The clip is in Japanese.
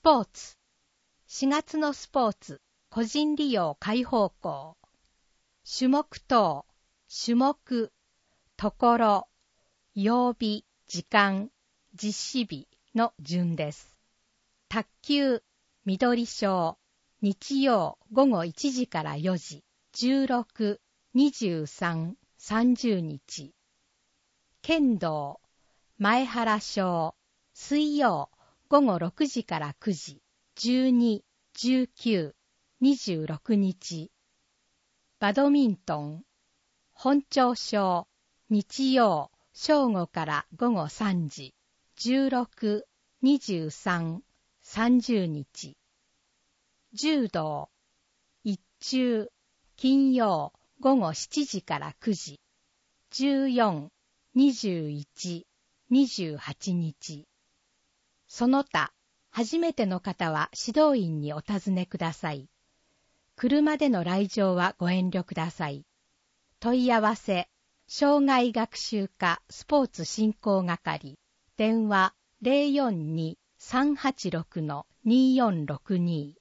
ポーツ。4月のスポーツ、個人利用開放校。種目等、種目、ところ、曜日、時間、実施日の順です。卓球、緑章、日曜午後1時から4時、16、23、30日。剣道、前原章、水曜午後6時から9時、12、19、26日。バドミントン、本町章、日曜正午から午後3時、16、23、30日。柔道、一中、金曜午後7時から9時、14、21、28日。その他、初めての方は指導員にお尋ねください。車での来場はご遠慮ください。問い合わせ、障害学習課スポーツ振興係、電話 042-386-2462